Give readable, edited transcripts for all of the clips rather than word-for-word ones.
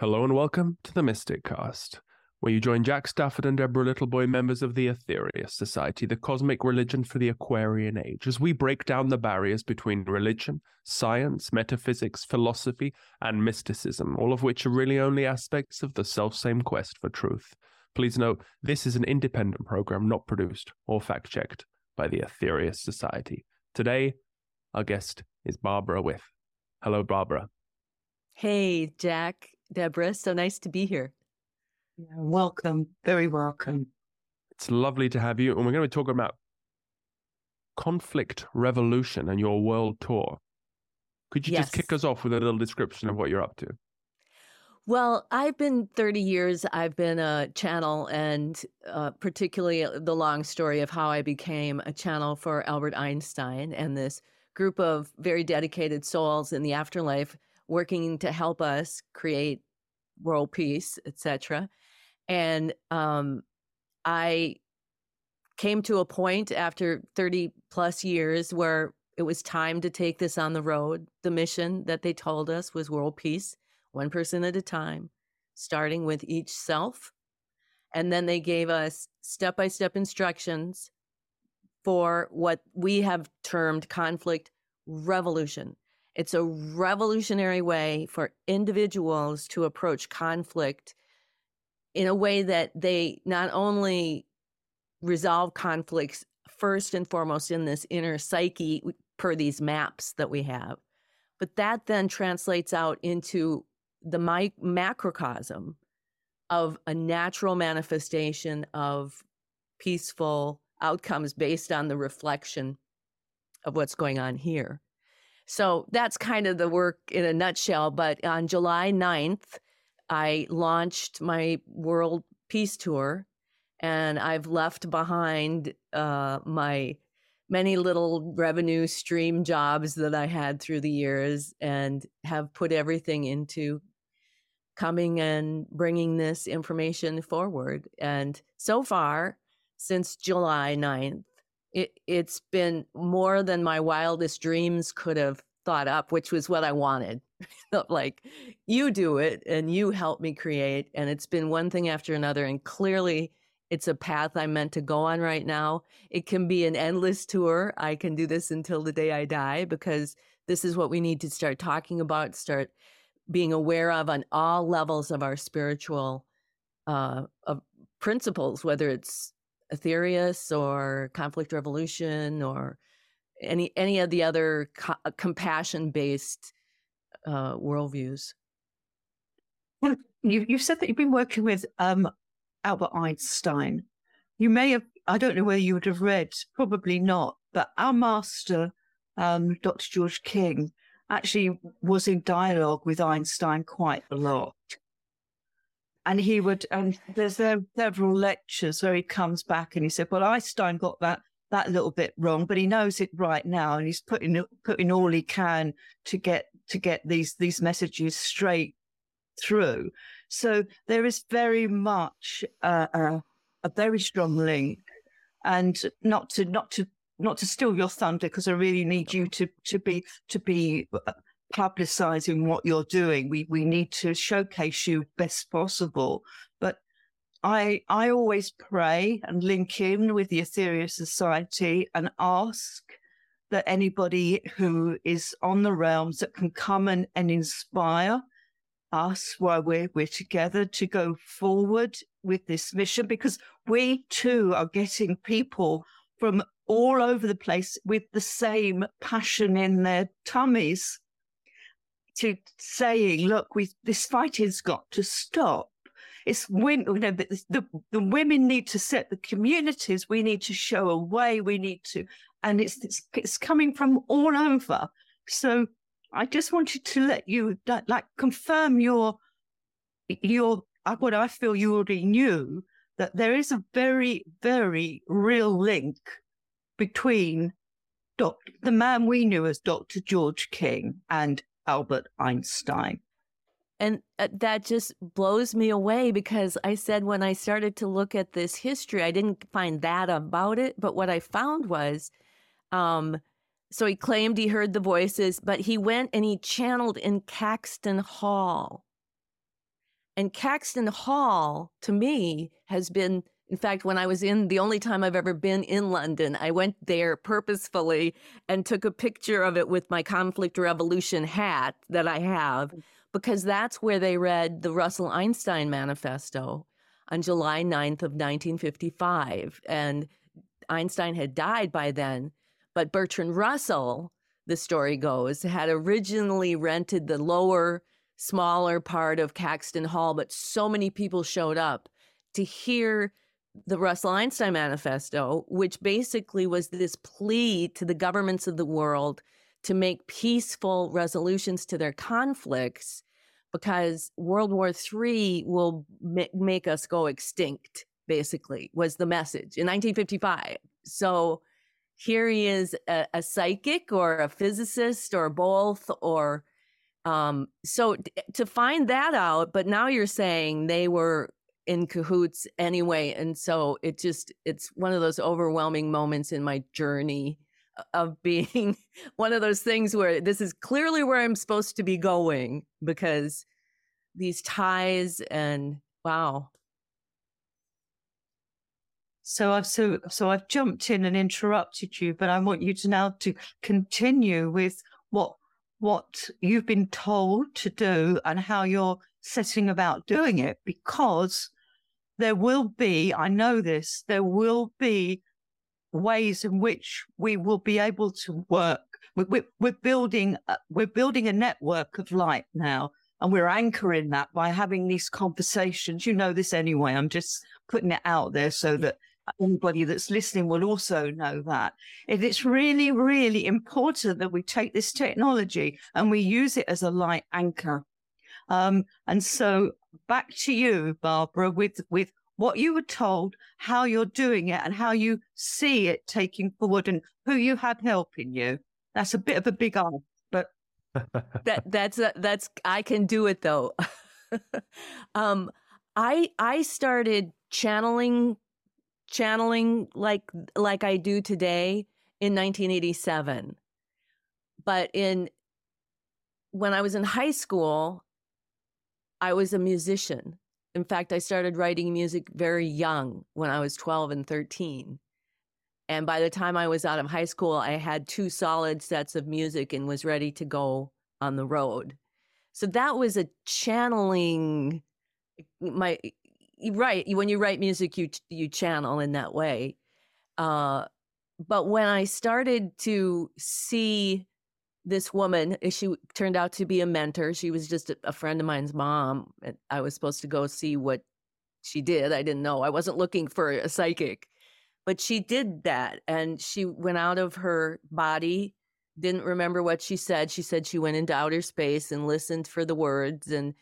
Hello and welcome to the Mystic Cast, where you join Jack Stafford and Deborah Littleboy, members of the Aetherius Society, the cosmic religion for the Aquarian Age, as we break down the barriers between religion, science, metaphysics, philosophy, and mysticism, all of which are really only aspects of the selfsame quest for truth. Please note, this is an independent program not produced or fact-checked by the Aetherius Society. Today, our guest is Barbara With. Hello, Barbara. Hey, Jack, Deborah, so nice to be here. Yeah, welcome, very welcome. It's lovely to have you, and we're going to be talking about Conflict Revolution and your world tour. Could you just kick us off with a little description of what you're up to? Well, I've been 30 years, I've been a channel, and particularly the long story of how I became a channel for Albert Einstein and this group of very dedicated souls in the afterlife working to help us create world peace, etc. And I came to a point after 30 plus years where it was time to take this on the road. The mission that they told us was world peace, one person at a time, starting with each self. And then they gave us step-by-step instructions for what we have termed conflict revolution. It's a revolutionary way for individuals to approach conflict in a way that they not only resolve conflicts first and foremost in this inner psyche per these maps that we have, but that then translates out into the macrocosm of a natural manifestation of peaceful outcomes based on the reflection of what's going on here. So that's kind of the work in a nutshell. But on July 9th, I launched my World Peace Tour, and I've left behind my many little revenue stream jobs that I had through the years and have put everything into coming and bringing this information forward. And so far, since July 9th, it's been more than my wildest dreams could have thought up, which was what I wanted. Like, you do it and you help me create. And it's been one thing after another. And clearly, it's a path I'm meant to go on right now. It can be an endless tour. I can do this until the day I die, because this is what we need to start talking about, start being aware of on all levels of our spiritual principles, whether it's Aetherius or conflict revolution or any of the other compassion-based worldviews. Well, you've said that you've been working with Albert Einstein. You may have, I don't know whether you would have read, probably not, but our master, Dr. George King, actually was in dialogue with Einstein quite a lot. And he would, and there's several lectures where he comes back and he said, well, Einstein got that little bit wrong, but he knows it right now, and he's putting all he can to get these messages straight through. So there is very much a very strong link, and not to steal your thunder, because I really need you to be publicizing what you're doing. We need to showcase you best possible. But I always pray and link in with the Aetherius Society and ask that anybody who is on the realms that can come and inspire us while we're together to go forward with this mission, because we too are getting people from all over the place with the same passion in their tummies to saying, look, this fighting's got to stop. It's women, the women need to set the communities. We need to show a way. We need to, and it's coming from all over. So I just wanted to let you confirm your what I feel you already knew, that there is a very, very real link between the man we knew as Dr. George King and Albert Einstein. And that just blows me away, because I said when I started to look at this history, I didn't find that about it. But what I found was, so he claimed he heard the voices, but he went and he channeled in Caxton Hall. And Caxton Hall, to me, has been, in fact, when I was the only time I've ever been in London, I went there purposefully and took a picture of it with my Conflict Revolution hat that I have, because that's where they read the Russell Einstein Manifesto on July 9th of 1955. And Einstein had died by then, but Bertrand Russell, the story goes, had originally rented the smaller part of Caxton Hall, but so many people showed up to hear the Russell Einstein Manifesto, which basically was this plea to the governments of the world to make peaceful resolutions to their conflicts, because World War III will make us go extinct, basically, was the message in 1955. So here he is, a psychic or a physicist or both, or so to find that out. But now you're saying they were in cahoots anyway. And so it's one of those overwhelming moments in my journey of being one of those things where this is clearly where I'm supposed to be going, because these ties and wow. So I've jumped in and interrupted you, but I want you to now to continue with what you've been told to do and how you're setting about doing it, because there will be, I know this, there will be ways in which we will be able to work. We're building a network of light now, and we're anchoring that by having these conversations. You know this anyway. I'm just putting it out there so that anybody that's listening will also know that. It's really, really important that we take this technology and we use it as a light anchor. And so back to you, Barbara, with what you were told, how you're doing it, and how you see it taking forward, and who you had helping you. That's a bit of a big ask, but that's I can do it though. I started channeling like I do today in 1987. But when I was in high school, I was a musician. In fact, I started writing music very young, when I was 12 and 13. And by the time I was out of high school, I had 2 solid sets of music and was ready to go on the road. So that was a channeling. Right. When you write music, you channel in that way. But when I started to see this woman, she turned out to be a mentor. She was just a friend of mine's mom. And I was supposed to go see what she did. I didn't know. I wasn't looking for a psychic, but she did that. And she went out of her body, didn't remember what she said. She said she went into outer space and listened for the words. And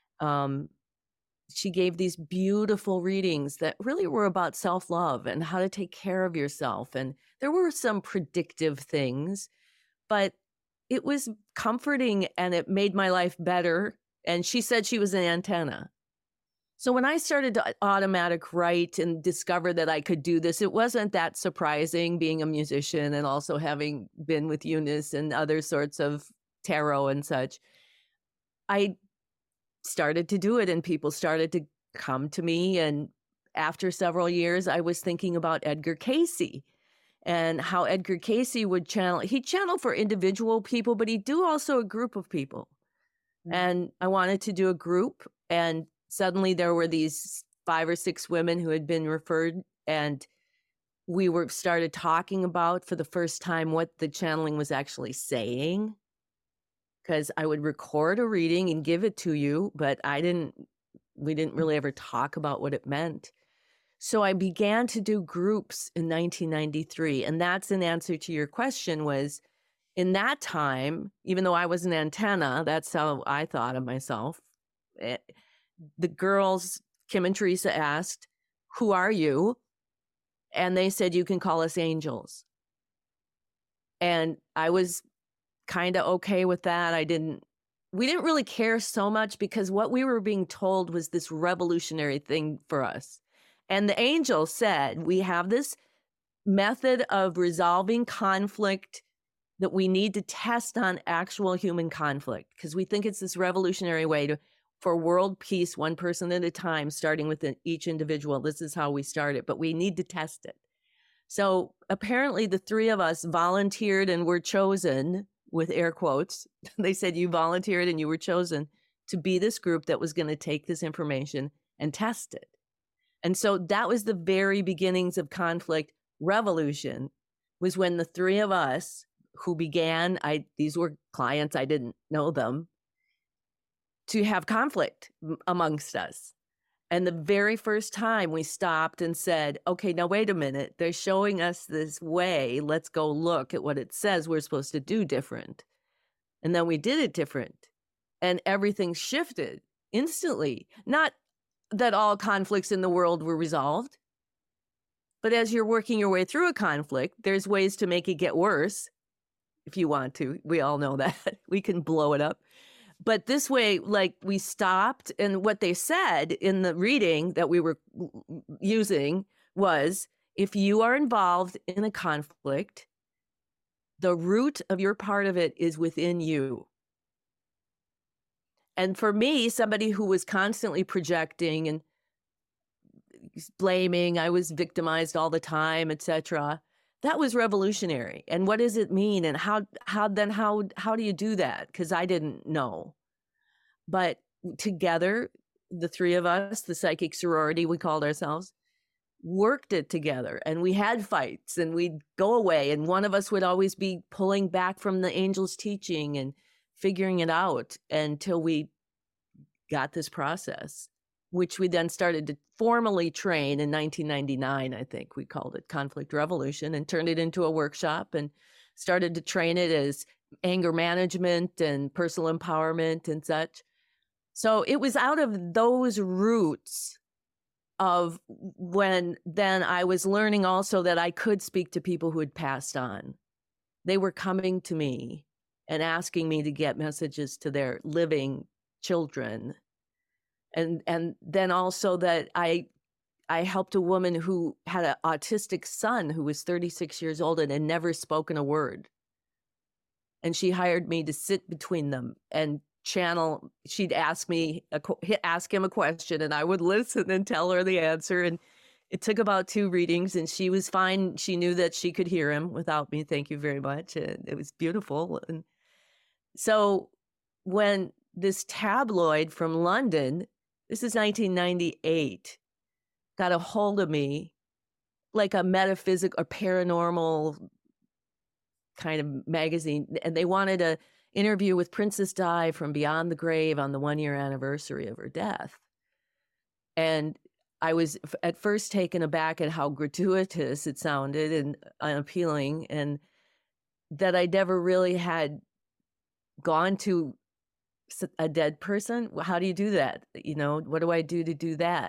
she gave these beautiful readings that really were about self-love and how to take care of yourself. And there were some predictive things, but it was comforting and it made my life better. And she said she was an antenna. So when I started to automatic write and discovered that I could do this, it wasn't that surprising, being a musician and also having been with Eunice and other sorts of tarot and such. I started to do it and people started to come to me. And after several years, I was thinking about Edgar Cayce and how Edgar Cayce would channel. He'd channel for individual people, but he'd do also a group of people. Mm-hmm. And I wanted to do a group, and suddenly there were these 5 or 6 women who had been referred, and we started talking about for the first time what the channeling was actually saying. Because I would record a reading and give it to you, but we didn't really ever talk about what it meant. So I began to do groups in 1993. And that's an answer to your question, was in that time, even though I was an antenna, that's how I thought of myself. The girls, Kim and Teresa, asked, "Who are you?" And they said, "You can call us angels." And I was kind of okay with that. We didn't really care so much, because what we were being told was this revolutionary thing for us. And the angel said, we have this method of resolving conflict that we need to test on actual human conflict, because we think it's this revolutionary way for world peace, one person at a time, starting with each individual. This is how we started, but we need to test it. So apparently the three of us volunteered and were chosen, with air quotes. They said you volunteered and you were chosen to be this group that was going to take this information and test it. And so that was the very beginnings of Conflict Revolution, was when the three of us who began, these were clients, I didn't know them, to have conflict amongst us. And the very first time we stopped and said, okay, now wait a minute, they're showing us this way. Let's go look at what it says we're supposed to do different. And then we did it different. And everything shifted instantly. Not that all conflicts in the world were resolved, but as you're working your way through a conflict, there's ways to make it get worse if you want to. We all know that. We can blow it up. But this way, like, we stopped, and what they said in the reading that we were using was, if you are involved in a conflict, the root of your part of it is within you. And for me, somebody who was constantly projecting and blaming, I was victimized all the time, etc., that was revolutionary. And what does it mean? And how do you do that? Because I didn't know. But together, the three of us, the psychic sorority, we called ourselves, worked it together. And we had fights, and we'd go away. And one of us would always be pulling back from the angel's teaching and figuring it out until we got this process, which we then started to formally train in 1999, I think we called it Conflict Revolution, and turned it into a workshop and started to train it as anger management and personal empowerment and such. So it was out of those roots of when then I was learning also that I could speak to people who had passed on. They were coming to me and asking me to get messages to their living children. And then also that I helped a woman who had an autistic son who was 36 years old and had never spoken a word. And she hired me to sit between them and channel. She'd ask him a question, and I would listen and tell her the answer. And it took about 2 readings, and she was fine. She knew that she could hear him without me. Thank you very much. And it was beautiful. And so when this tabloid from London, this is 1998, got a hold of me, like a metaphysical or paranormal kind of magazine. And they wanted an interview with Princess Di from Beyond the Grave on the 1-year anniversary of her death. And I was at first taken aback at how gratuitous it sounded and unappealing, and that I never really had gone to a dead person. How do you do that? What do I do to do that?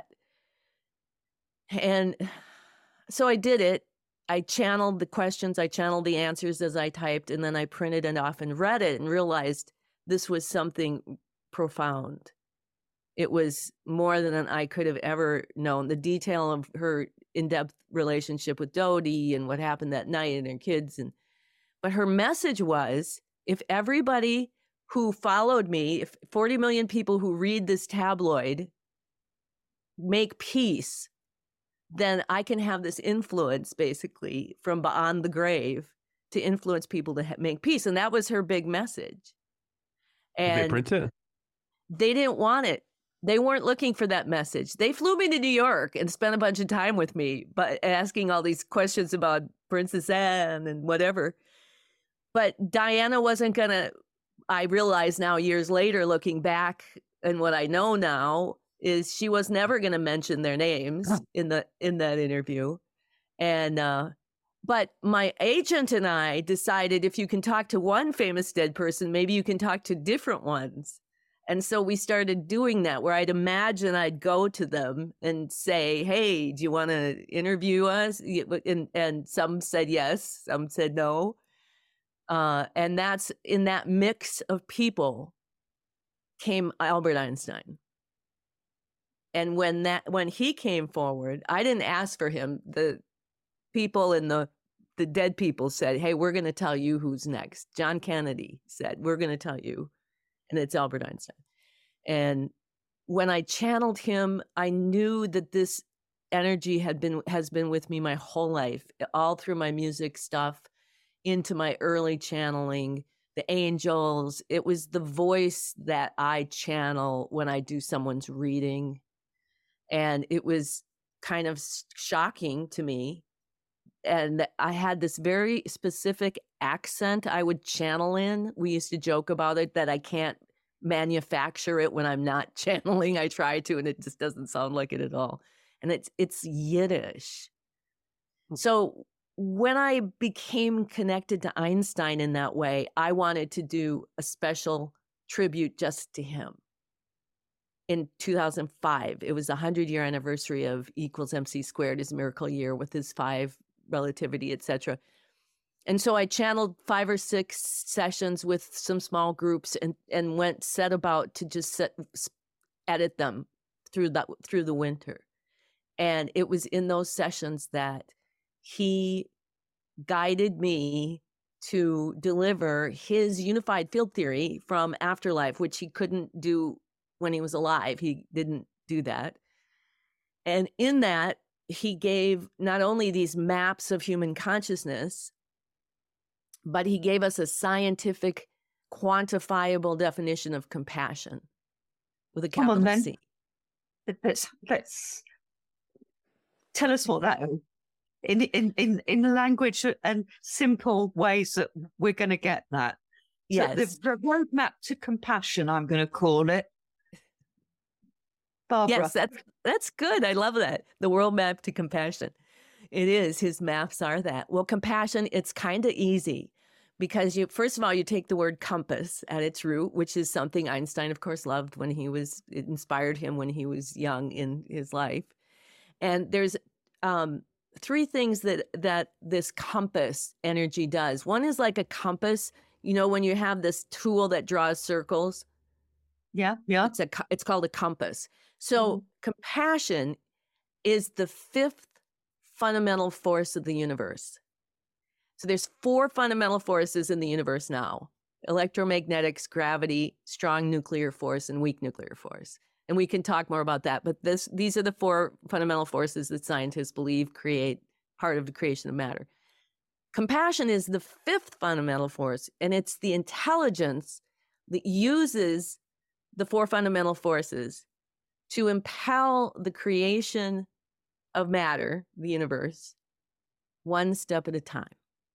And so I did it. I channeled the questions, I channeled the answers as I typed, and then I printed it off and read it and realized this was something profound. It was more than I could have ever known. The detail of her in-depth relationship with Dodie and what happened that night and her kids. But her message was, if everybody who followed me, if 40 million people who read this tabloid make peace, then I can have this influence basically from beyond the grave to influence people to make peace. And that was her big message. And they print it? They didn't want it. They weren't looking for that message. They flew me to New York and spent a bunch of time with me, but asking all these questions about Princess Anne and whatever. But Diana wasn't going to, I realize now years later, looking back and what I know now, is she was never going to mention their names in that interview. And but my agent and I decided, if you can talk to one famous dead person, maybe you can talk to different ones. And so we started doing that, where I'd imagine I'd go to them and say, hey, do you want to interview us? And some said yes, some said no. And that's in that mix of people came Albert Einstein. And when he came forward, I didn't ask for him. The people in the dead people said, hey, we're going to tell you who's next. John Kennedy said, we're going to tell you. And it's Albert Einstein. And when I channeled him, I knew that this energy has been with me my whole life, all through my music stuff, into my early channeling, the angels. It was the voice that I channel when I do someone's reading. And it was kind of shocking to me. And I had this very specific accent I would channel in. We used to joke about it, that I can't manufacture it when I'm not channeling. I try to, and it just doesn't sound like it at all. And it's Yiddish. So when I became connected to Einstein in that way, I wanted to do a special tribute just to him. In 2005, it was the 100-year anniversary of E = MC squared, his miracle year with his 5 relativity, etc. And so I channeled 5 or 6 sessions with some small groups and set about to just edit them through the winter. And it was in those sessions that he guided me to deliver his unified field theory from Afterlife, which he couldn't do when he was alive. He didn't do that. And in that, he gave not only these maps of human consciousness, but he gave us a scientific, quantifiable definition of compassion with a capital C. Let's tell us what that is. In language and simple ways that we're going to get that. Yes. So the roadmap to compassion, I'm going to call it. Barbara. Yes, that's good. I love that. The world map to compassion. It is. His maps are that. Well, compassion, it's kind of easy because first of all, you take the word compass at its root, which is something Einstein, of course, loved it inspired him when he was young in his life. And there's 3 things that this compass energy does. One is like a compass, when you have this tool that draws circles. Yeah. It's called a compass. So compassion is the 5th fundamental force of the universe. So there's 4 fundamental forces in the universe now: electromagnetics, gravity, strong nuclear force, and weak nuclear force. And we can talk more about that. But these are the 4 fundamental forces that scientists believe create part of the creation of matter. Compassion is the 5th fundamental force, and it's the intelligence that uses the 4 fundamental forces to impel the creation of matter, the universe, one step at a time.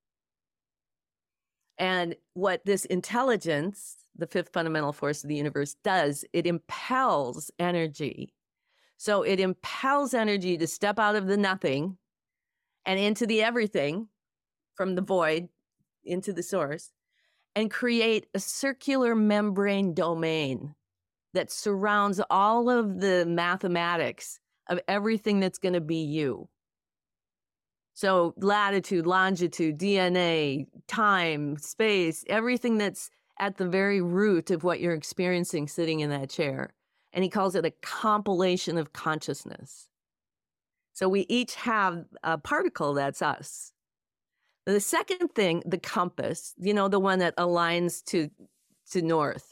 And what this intelligence, the 5th fundamental force of the universe, does, it impels energy. So it impels energy to step out of the nothing and into the everything, from the void into the source, and create a circular membrane domain that surrounds all of the mathematics of everything that's going to be you. So latitude, longitude, DNA, time, space, everything that's at the very root of what you're experiencing sitting in that chair. And he calls it a compilation of consciousness. So we each have a particle that's us. The second thing, the compass, the one that aligns to north.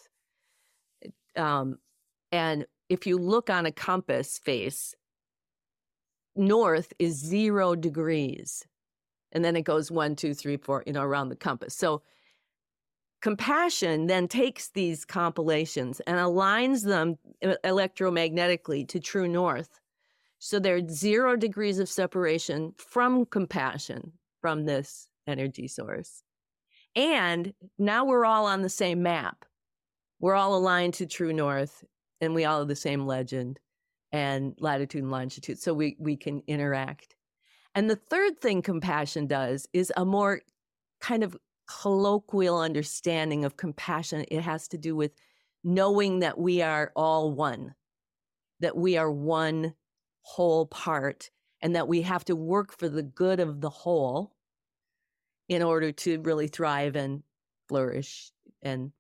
And if you look on a compass face, north is 0 degrees. And then it goes 1, 2, 3, 4, around the compass. So compassion then takes these compilations and aligns them electromagnetically to true north. So there are 0 degrees of separation from compassion, from this energy source. And now we're all on the same map. We're all aligned to true north, and we all have the same legend and latitude and longitude, so we can interact. And the third thing compassion does is a more kind of colloquial understanding of compassion. It has to do with knowing that we are all one, that we are one whole part, and that we have to work for the good of the whole in order to really thrive and flourish. And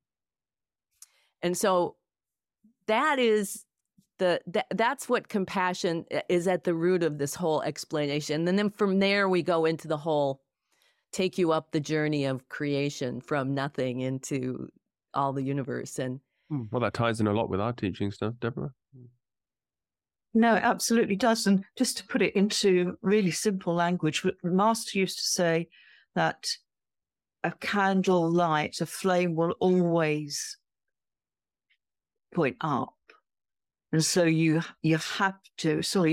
so that is that's what compassion is at the root of this whole explanation. And then from there, we go into the whole, take you up the journey of creation from nothing into all the universe. And well, that ties in a lot with our teaching stuff, Deborah. No, it absolutely does. And just to put it into really simple language, the Master used to say that a candle light, a flame will always point up. And so you have to. Sorry,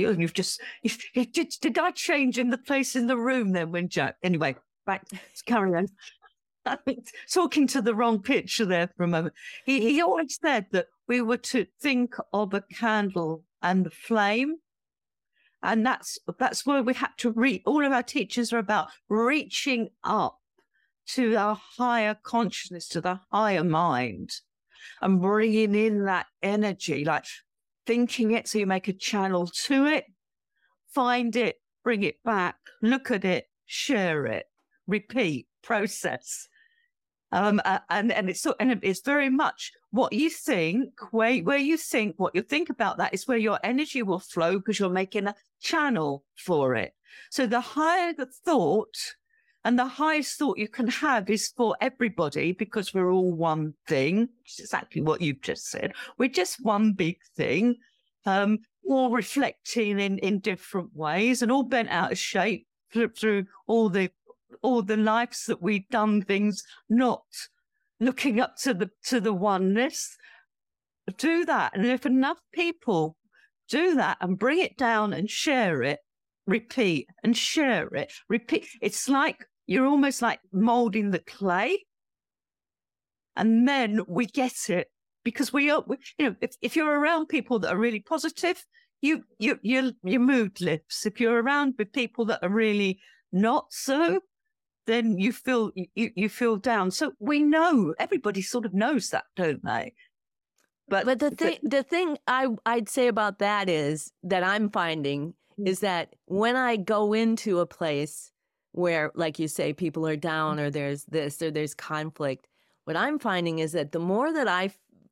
did I change in the place in the room then when Jack? Anyway, back to carry on. Talking to the wrong picture there for a moment. He always said that we were to think of a candle and the flame, and that's where we had to reach. All of our teachers are about reaching up to our higher consciousness, to the higher mind, and bringing in that energy, like thinking it. So you make a channel to it, find it, bring it back, look at it, share it, repeat, process. And it's very much what you think, where you think, what you think about that is where your energy will flow, because you're making a channel for it. So the higher the thought, and the highest thought you can have is for everybody, because we're all one thing, which is exactly what you've just said. We're just one big thing, all reflecting in different ways, and all bent out of shape through all the lives that we've done things not looking up to the oneness. Do that. And if enough people do that and bring it down and share it, repeat and share it, repeat. It's like you're almost like molding the clay. And then we get it, because if you're around people that are really positive, your mood lifts. If you're around with people that are really not so, then you feel down. So we know, everybody sort of knows that, don't they? But the thing I'd say about that is that I'm finding is that when I go into a place where, like you say, people are down, or there's this or there's conflict, what I'm finding is that the more that I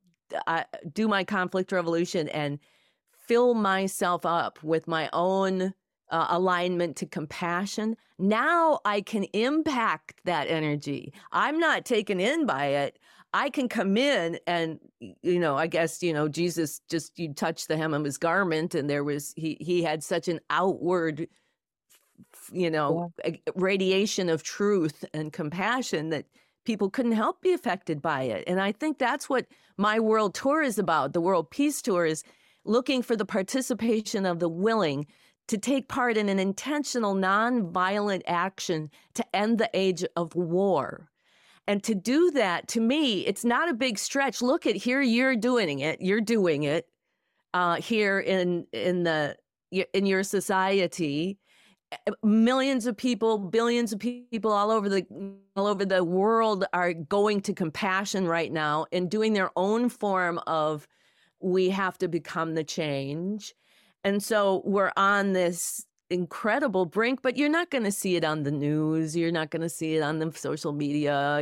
do my conflict revolution and fill myself up with my own alignment to compassion, now I can impact that energy. I'm not taken in by it. I can come in and, I guess, Jesus just, you touched the hem of his garment, and there was, he had such an outward, radiation of truth and compassion that people couldn't help be affected by it. And I think that's what my world tour is about. The World Peace Tour is looking for the participation of the willing to take part in an intentional, nonviolent action to end the age of war. And to do that, to me, it's not a big stretch. Look at here, you're doing it. You're doing it here in your society. Millions of people, billions of people all over the world are going to compassion right now and doing their own form of, we have to become the change. And so we're on this incredible brink, but you're not going to see it on the news. You're not going to see it on the social media.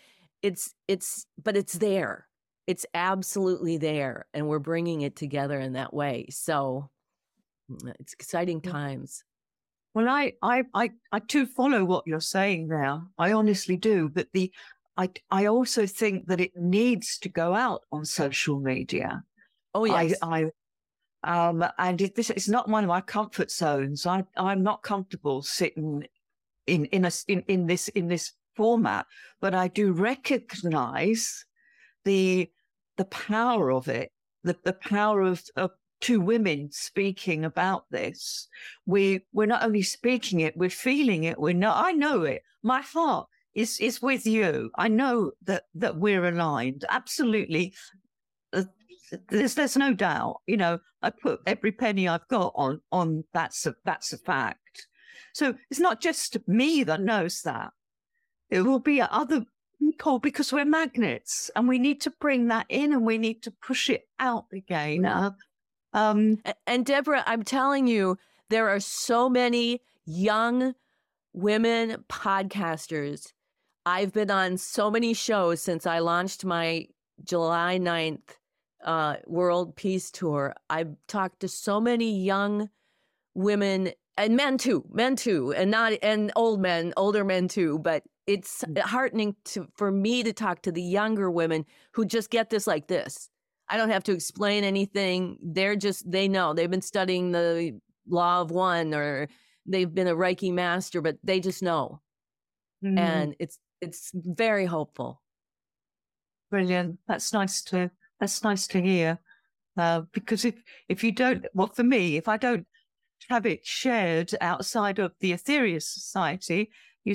But it's there. It's absolutely there. And we're bringing it together in that way. So it's exciting times. Well, I too follow what you're saying there. I honestly do. But I also think that it needs to go out on social media. Oh, yes. And this is not one of my comfort zones. I'm not comfortable sitting in this format, but I do recognize the power of it, the power of two women speaking about this. We're not only speaking it, we're feeling it. I know it. My heart is with you. I know that we're aligned. Absolutely. There's no doubt. I put every penny I've got on that's a fact. So it's not just me that knows that. It will be other people, because we're magnets, and we need to bring that in, and we need to push it out again. And Deborah, I'm telling you, there are so many young women podcasters. I've been on so many shows since I launched my July 9th World Peace Tour. I've talked to so many young women and men too, and older men too. But it's heartening for me to talk to the younger women who just get this like this. I don't have to explain anything. They know. They've been studying the law of one, or they've been a Reiki master, but they just know. And it's very hopeful. Brilliant. That's nice to hear. Because if you don't, well, for me, if I don't have it shared outside of the Aetherius Society,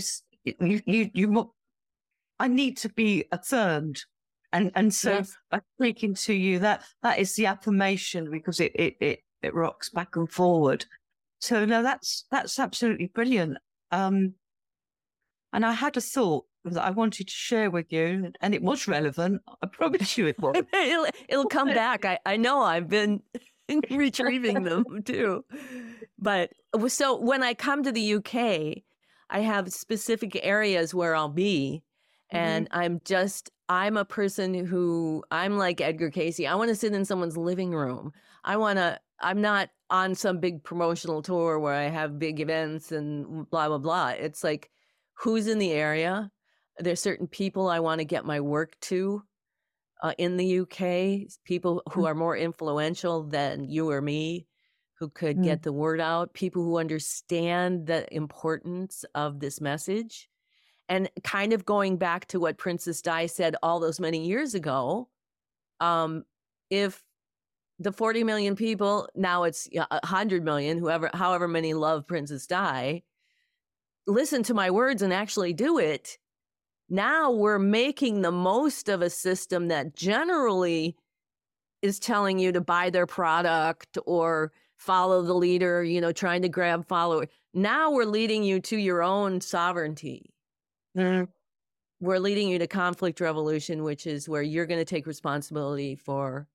I need to be affirmed. And so Yes. by speaking to you, that is the affirmation, because it rocks back and forward. So no, that's absolutely brilliant. And I had a thought that I wanted to share with you, and it was relevant. I promise you it was. It'll come back. I know. I've been retrieving them too. But so when I come to the UK, I have specific areas where I'll be. And I'm a person who, I'm like Edgar Cayce. I want to sit in someone's living room. I'm not on some big promotional tour where I have big events and blah, blah, blah. It's like, who's in the area? There's certain people I want to get my work to in the UK, people who are more influential than you or me, who could get the word out, people who understand the importance of this message. And kind of going back to what Princess Di said all those many years ago, if the 40 million people, now it's 100 million, however many love Princess Di, listen to my words and actually do it, now we're making the most of a system that generally is telling you to buy their product or follow the leader, trying to grab followers. Now we're leading you to your own sovereignty. We're leading you to conflict revolution, which is where you're going to take responsibility for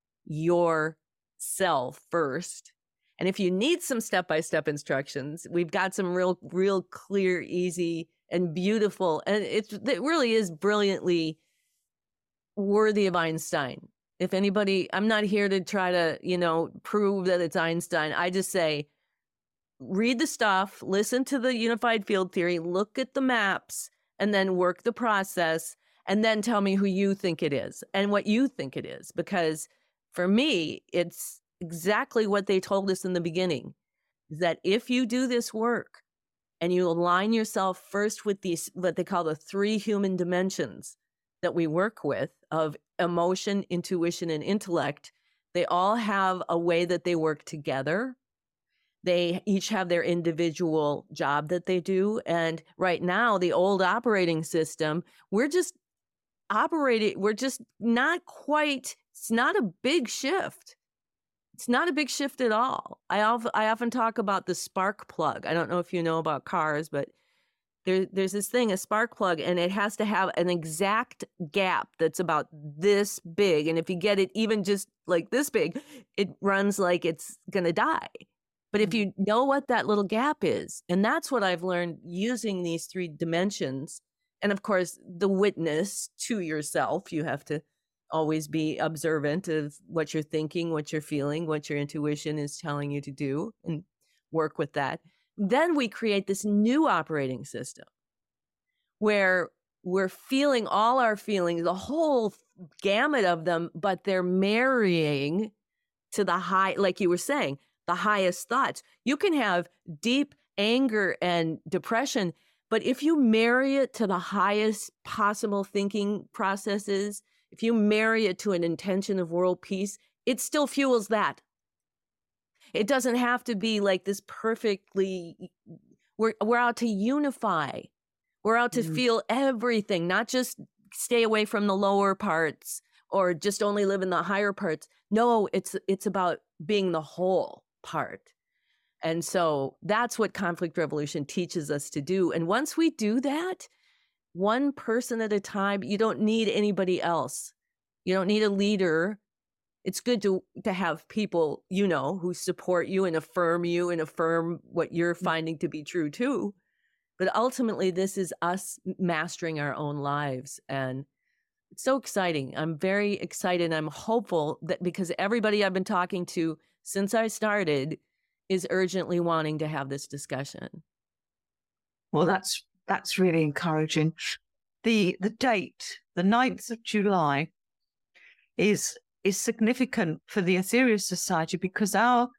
yourself first. And if you need some step-by-step instructions, we've got some real clear, easy, and beautiful. And it really is brilliantly worthy of Einstein. If anybody, I'm not here to try to, prove that it's Einstein. I just say, read the stuff, listen to the unified field theory, look at the maps, and then work the process, and then tell me who you think it is and what you think it is. Because for me, it's exactly what they told us in the beginning, is that if you do this work and you align yourself first with these, what they call the 3 human dimensions that we work with, of emotion, intuition, and intellect, they all have a way that they work together. They each have their individual job that they do. And right now, the old operating system, we're just not quite, it's not a big shift. It's not a big shift at all. I often talk about the spark plug. I don't know if you know about cars, but there's this thing, a spark plug, and it has to have an exact gap that's about this big. And if you get it even just like this big, it runs like it's going to die. But if you know what that little gap is, and that's what I've learned using these 3 dimensions, and of course, the witness to yourself, you have to always be observant of what you're thinking, what you're feeling, what your intuition is telling you to do, and work with that. Then we create this new operating system where we're feeling all our feelings, the whole gamut of them, but they're marrying to the high, like you were saying, the highest thoughts. You can have deep anger and depression, but if you marry it to the highest possible thinking processes, if you marry it to an intention of world peace, it still fuels that. It doesn't have to be like this perfectly, we're out to unify. We're out to feel everything, not just stay away from the lower parts or just only live in the higher parts. No, it's about being the whole part. And so that's what conflict revolution teaches us to do. And once we do that, one person at a time, you don't need anybody else. You don't need a leader. It's good to have people, who support you and affirm what you're finding to be true too. But ultimately, this is us mastering our own lives. And it's so exciting. I'm very excited. I'm hopeful that because everybody I've been talking to since I started is urgently wanting to have this discussion. Well, that's really encouraging. The date, the 9th of July, is is significant for the Aetherius Society because our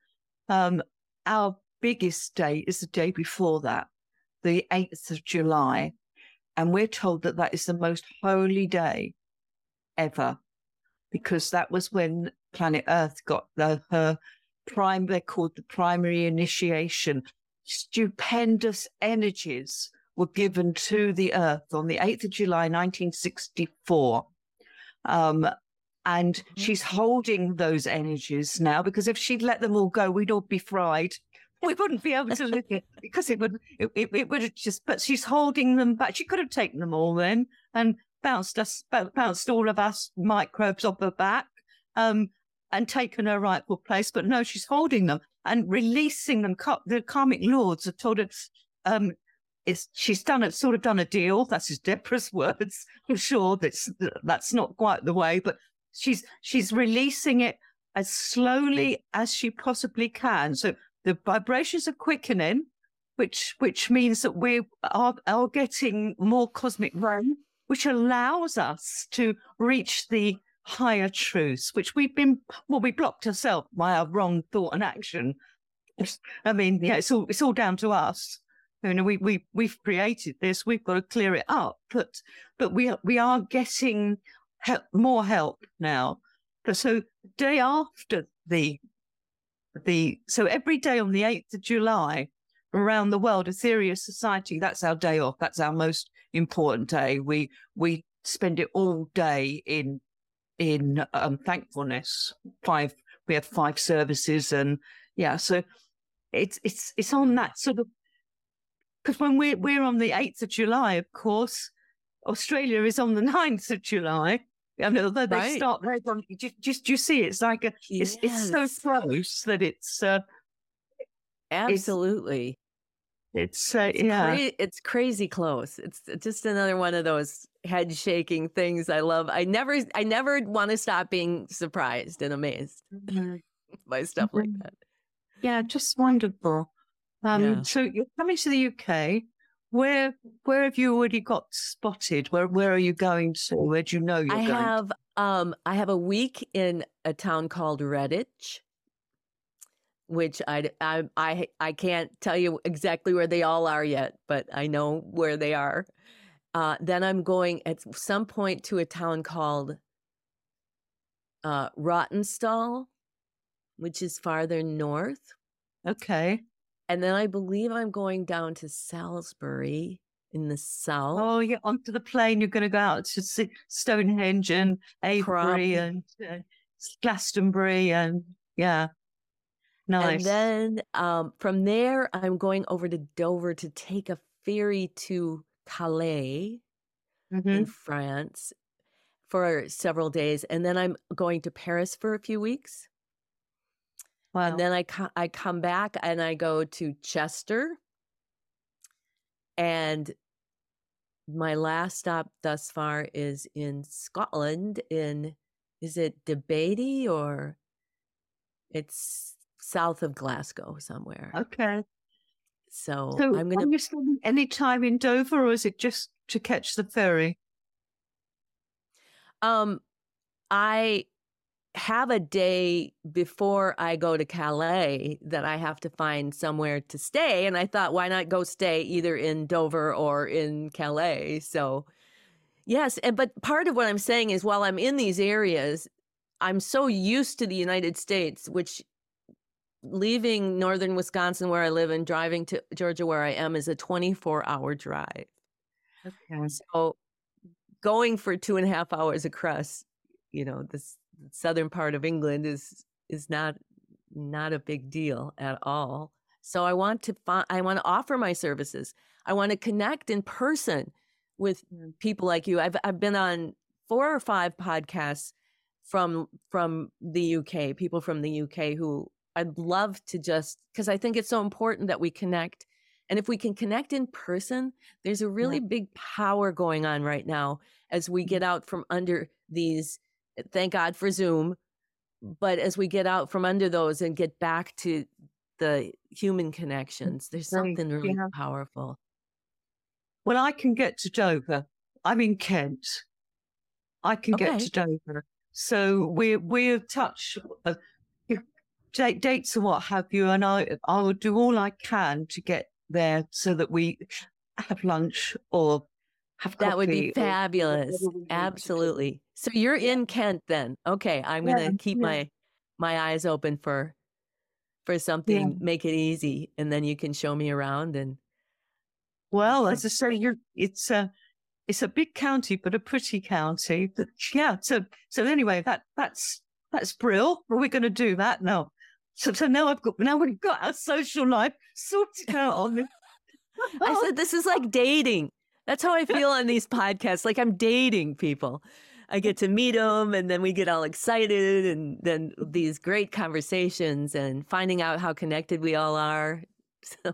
biggest day is the day before that, the 8th of July. And we're told that that is the most holy day ever, because that was when planet Earth got they're called the primary initiation. Stupendous energies were given to the Earth on the 8th of July, 1964. And she's holding those energies now, because if she'd let them all go, we'd all be fried. We wouldn't be able to live it, because it would have just, but she's holding them back. She could have taken them all then and bounced all of us microbes off her back, and taken her rightful place. But no, she's holding them and releasing them. The karmic lords have told her, she's done a deal. That's his Deborah's words. I'm sure that's not quite the way, but she's releasing it as slowly as she possibly can. So the vibrations are quickening, which means that we are getting more cosmic rain, which allows us to reach the higher truths, which we blocked ourselves by our wrong thought and action. I mean, yeah, it's all down to us. You know, we've created this. We've got to clear it up. But we are getting more help now. So day after so every day on the 8th of July around the world, Aetherius Society, that's our day off. That's our most important day. We spend it all day in thankfulness. We have 5 services, and yeah, so it's on that sort of, because when we're on the 8th of July, of course, Australia is on the 9th of July. I mean, although they start right on, just you see, it's like it's so close that it's absolutely. It's crazy close. It's just another one of those head shaking things I love. I never want to stop being surprised and amazed by stuff like that. Yeah, just wonderful. So you're coming to the UK. Where have you already got spotted? Where are you going to? Where do you know you're going? I have a week in a town called Redditch, which I can't tell you exactly where they all are yet, but I know where they are. Then I'm going at some point to a town called Rottenstall, which is farther north. Okay. And then I believe I'm going down to Salisbury in the south. Oh, yeah, onto the plane. You're going to go out to Stonehenge and Avebury and Glastonbury, and yeah, nice. And then from there, I'm going over to Dover to take a ferry to Calais in France for several days, and then I'm going to Paris for a few weeks. Wow. And then I come back and I go to Chester. And my last stop thus far is in Scotland, is it Debaty, or it's south of Glasgow somewhere. Okay. So I'm going to... Are you spending any time in Dover, or is it just to catch the ferry? I have a day before I go to Calais that I have to find somewhere to stay. And I thought, why not go stay either in Dover or in Calais? So yes. But part of what I'm saying is, while I'm in these areas, I'm so used to the United States, which leaving northern Wisconsin where I live and driving to Georgia where I am is a 24-hour drive. Okay. So going for 2.5 hours across, this southern part of England is not a big deal at all. So I want to offer my services. I want to connect in person with people like you. I've been on 4 or 5 podcasts from the UK, people from the UK who I'd love to because I think it's so important that we connect. And if we can connect in person, there's a really big power going on right now as we get out from under these. Thank God for Zoom. But as we get out from under those and get back to the human connections, there's something really powerful. Well, I can get to Dover. I'm in Kent. I can get to Dover. So we're touch dates and what have you, and I will do all I can to get there so that we have lunch or have coffee. That would be fabulous. Absolutely. So you're in Kent then. Okay, I'm going to keep my eyes open for something, make it easy, and then you can show me around. And well, as I say, it's a big county, but a pretty county. But yeah. So anyway, that's brill. We're going to do that now. So now we've got our social life sorted out on this. I said this is like dating. That's how I feel on these podcasts. Like I'm dating people. I get to meet them, and then we get all excited, and then these great conversations and finding out how connected we all are. So.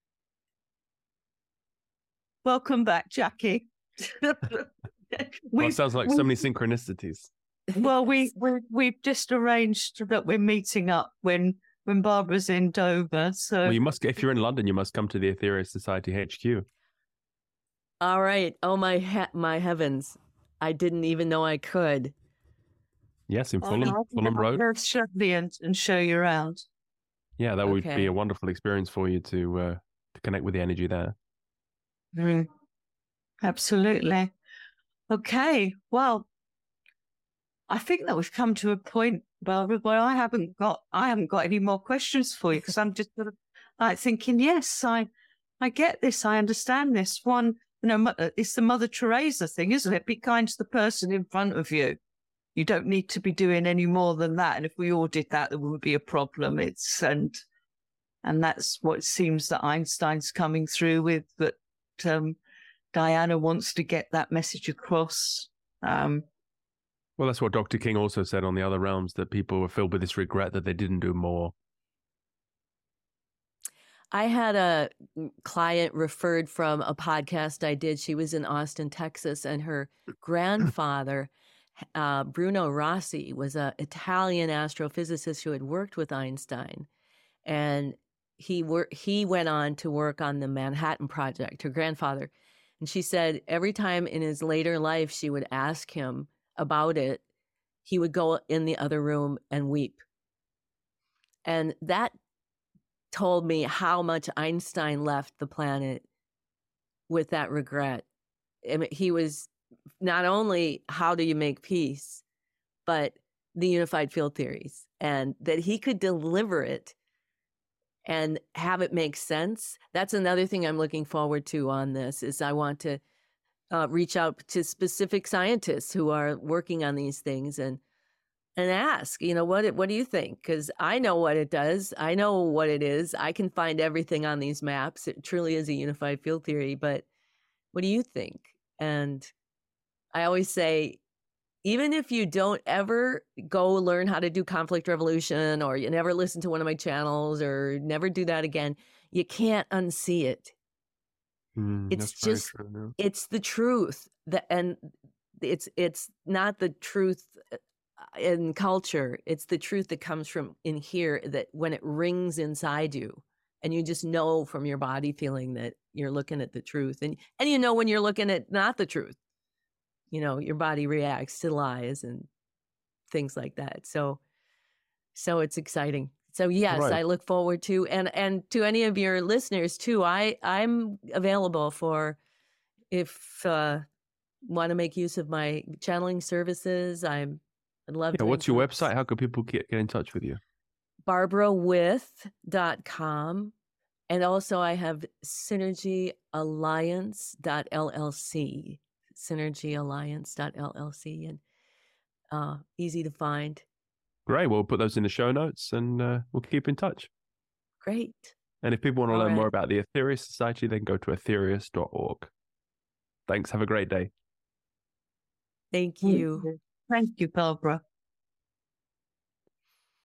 Welcome back, Jackie. Well, it sounds like so many synchronicities. Well, we've just arranged that we're meeting up when Barbara's in Dover. So well, you must, if you're in London, you must come to the Aetherius Society HQ. All right. Oh my heavens! I didn't even know I could. Yes, in Fulham Road. And show you around. Yeah, that would be a wonderful experience for you to connect with the energy there. Absolutely. Okay. Well, I think that we've come to a point, Barbara, where I haven't got any more questions for you, because I'm just sort of like thinking, yes, I get this, I understand this. One, it's the Mother Teresa thing, isn't it? Be kind to the person in front of you. You don't need to be doing any more than that. And if we all did that, there would be a problem. And that's what it seems that Einstein's coming through with, that Diana wants to get that message across. Well, that's what Dr. King also said on The Other Realms, that people were filled with this regret that they didn't do more. I had a client referred from a podcast I did. She was in Austin, Texas, and her grandfather, Bruno Rossi, was an Italian astrophysicist who had worked with Einstein. And he went on to work on the Manhattan Project, her grandfather. And she said every time in his later life she would ask him about it, he would go in the other room and weep. And that told me how much Einstein left the planet with that regret. I mean, he was not only how do you make peace, but the unified field theories, and that he could deliver it and have it make sense. That's another thing I'm looking forward to on this, is I want to reach out to specific scientists who are working on these things and ask, what do you think? Because I know what it does. I know what it is. I can find everything on these maps. It truly is a unified field theory, but what do you think? And I always say, even if you don't ever go learn how to do conflict resolution, or you never listen to one of my channels, or never do that again, you can't unsee it. It's just true, no? It's the truth and it's not the truth in culture. It's the truth that comes from in here, that when it rings inside you, and you just know from your body feeling that you're looking at the truth, and when you're looking at not the truth, your body reacts to lies and things like that. So it's exciting. So yes, right. I look forward to, and to any of your listeners too, I'm available for, if want to make use of my channeling services. I'd love to. What's your website? How can people get in touch with you? BarbaraWith.com. And also I have SynergyAlliance.llc. SynergyAlliance.llc, and easy to find. Great. We'll put those in the show notes, and we'll keep in touch. Great. And if people want to learn more about the Aetherius Society, they can go to aetherius.org. Thanks. Have a great day. Thank you. Thank you, Barbara.